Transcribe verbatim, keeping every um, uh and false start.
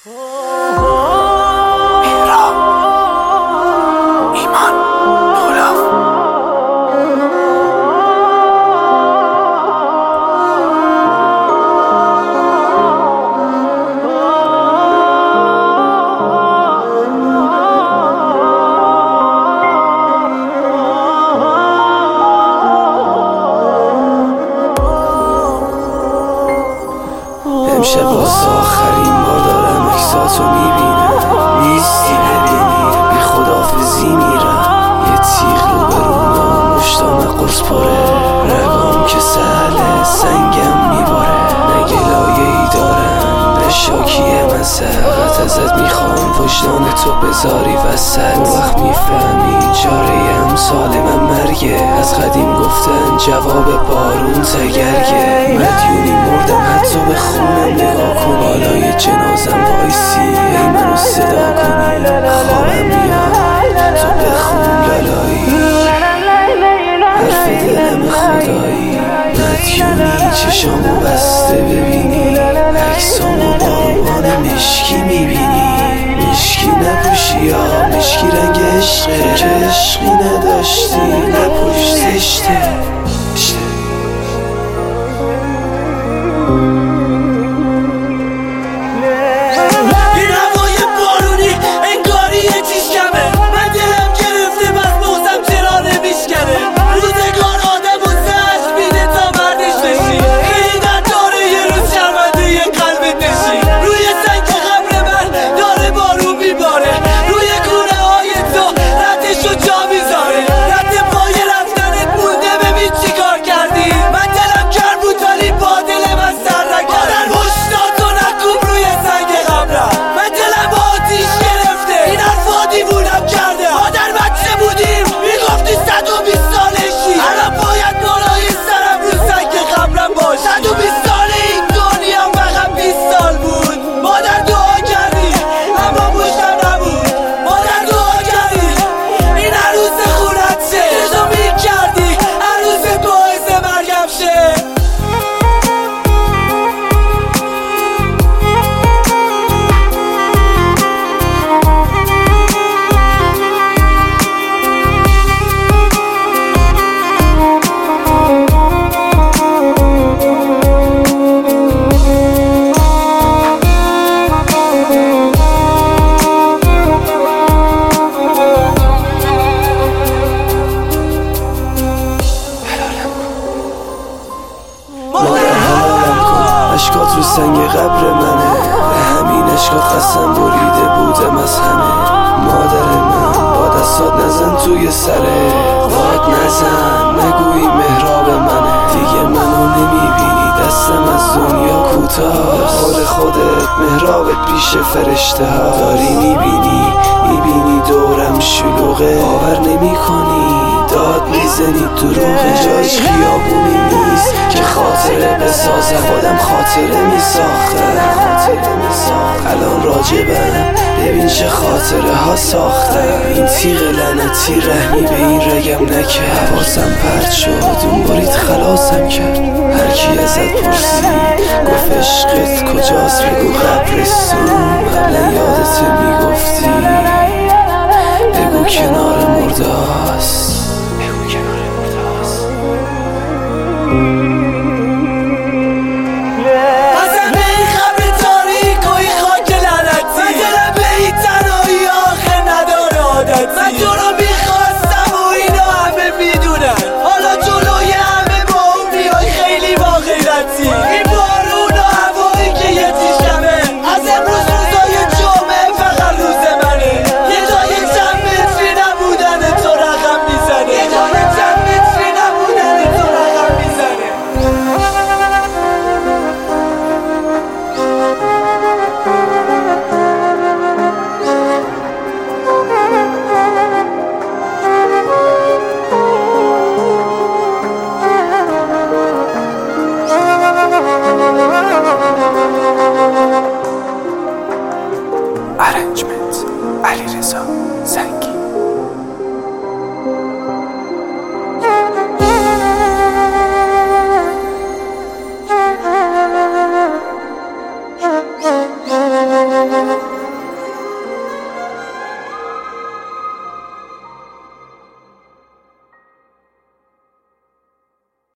امشب واسه آخرین بار دارم اکساتو میبینم، نیستی ببینی بی خدافزی میرم. یه تیغ رو برونا مشتام قرص پره، رگام که سهله سنگم میباره. نه گلایه ای دارم نه شاکیه من سرقت ازت میخوام وجدان تو بذاری وسط. وقت میفهمی چاره امثال من مرگه، از قدیم گفتن جواب بارون تگرگه. مدیونی مردم حتی به خونم نگاه کنی، بالای جنازم وایسی ای منو صدا کنی. خوابم میاد تو بخون لالایی، حرف دلم خدایی. مدیونی چشامو بسته ببینی، عکسامو باروان مشکی میبینی. مشکی نپوشی یا مشکی رنگ عشقه، که عشقی نداشتی نه پشت زشته. اشکات رو سنگ قبر منه، به همین اشکات قسم بریده بودم از همه. مادر من با دستات نزن توی سره، داد نزن نگویی مهراب منه. دیگه منو نمیبینی دستم از دنیا کوتاه، حال خودت مهرابت پیش فرشته ها. داری میبینی میبینی دورم شلوغه، باور نمی کنی داد میزنی دروغه. جایش خیابونی نیست که خاطره بسازم، خودم خاطره میساختم. الان راجبم ببین چه خاطره ها ساختم. این تیغ لعنتی رحمی به این رگم نکرد، حواسم پرت شد اون برید خلاصم کرد. هرکی ازت پرسید گفت عشقت کجاست بگو قبرستون. قبلا یادت